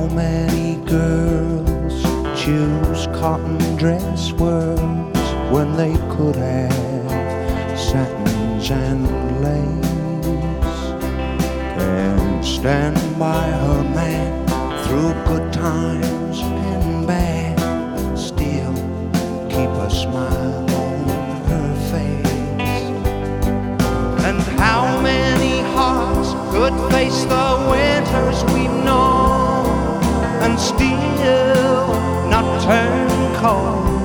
many girls choose cotton dress words when they could have satins and lace? Can't stand by her man through good times and bad, still keep a smile on her face. And how many hearts could face the winters we've known and still not turn cold?